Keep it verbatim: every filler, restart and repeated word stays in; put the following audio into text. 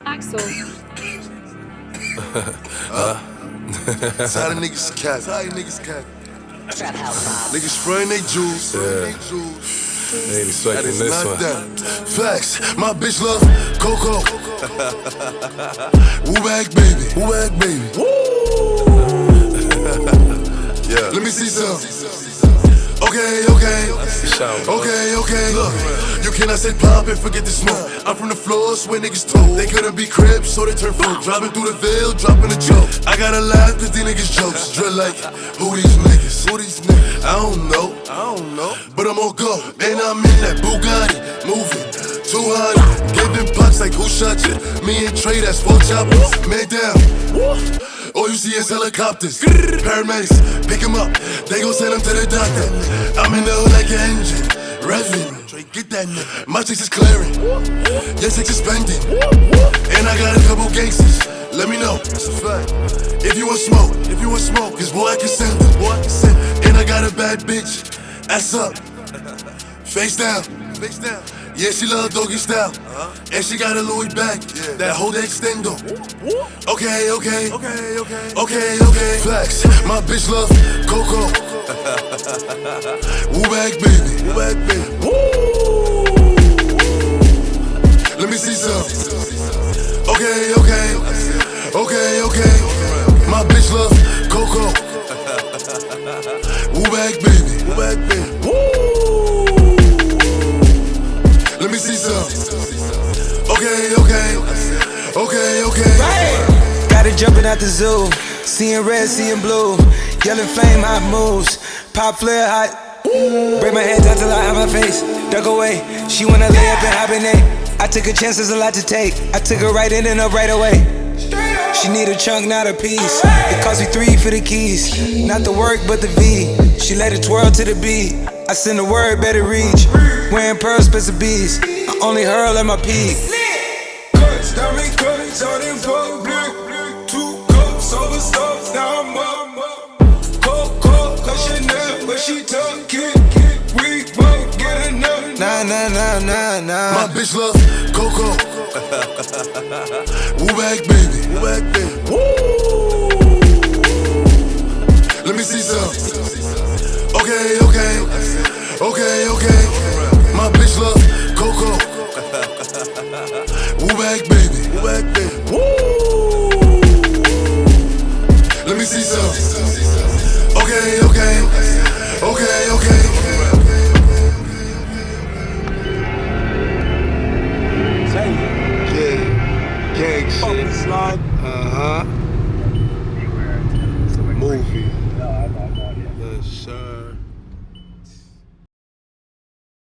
Axel. uh, Tired of niggas cap, tired of niggas cap. Trap house vibe. Niggas spraying they jewels, Yeah. they jewels. They ain't expecting this Not one. that. Facts, my bitch love Coco. Woo bag baby, woo bag baby. Yeah. Let me see some. Okay, okay, okay, okay. Look, you cannot say pop and forget the smoke. I'm from the floors where niggas told they couldn't be cribs, so they turn folk. Driving through the veil, dropping a joke. I gotta laugh cause these niggas jokes. Drill like, who these niggas? Who these niggas? I don't know, I don't know. But I'm on go, and I'm in that Bugatti, moving two hundred, giving pucks like who shot you? Me and Trey, that's four choppers. Man down. All you see is helicopters, paramedics, pick him up, they gon' send him to the doctor. I'm in the hood like an engine, revving, get that nigga. My chicks is clearing, your chicks is spending, and I got a couple gangsters, let me know, that's a fact. If you want smoke, if you want smoke, cause boy I can send them, boy I can send them. And I got a bad bitch, ass up, face down, face down. Yeah, she love doggy style, uh-huh. And she got a Louis bag, yeah. That whole extendo. Okay, okay, okay, okay, okay, okay. Flex, my bitch love Coco. Woo bag baby, woo bag baby. Woo. Let me see some. Okay, okay, okay, okay. My bitch love Coco. Woo bag baby, woo bag baby. Woo. Let me see some. Okay, okay, okay, okay. Right. Got it jumping out the zoo, seeing red, seeing blue, yelling flame, hot moves, pop flare, hot. Break my head down till I have my face. Duck away, she wanna lay up and hibernate. I took a chance, there's a lot to take. I took her right in and up right away. She need a chunk, not a piece. It cost me three for the keys, not the work but the V. She let it twirl to the beat. I send a word, better reach. Wearing pearls, special bees. I only hurl at my peak. Cuts, diamond cuts, out in public. Two cups over stuff, now I'm up. Coke, coke, cause Chanel, but she took it. We won't get enough. Nah, nah, nah, nah, nah. My bitch love Coco. Woo bag baby, woo bag baby. Woo. Let me see some. Okay, okay, okay, okay. My bitch love Coco. Woo bag baby, woo bag baby. Woo. Let me see some. Okay, okay, okay, okay. Yeah, gang shit. Slide. Uh huh. It's a movie. Yes, sir.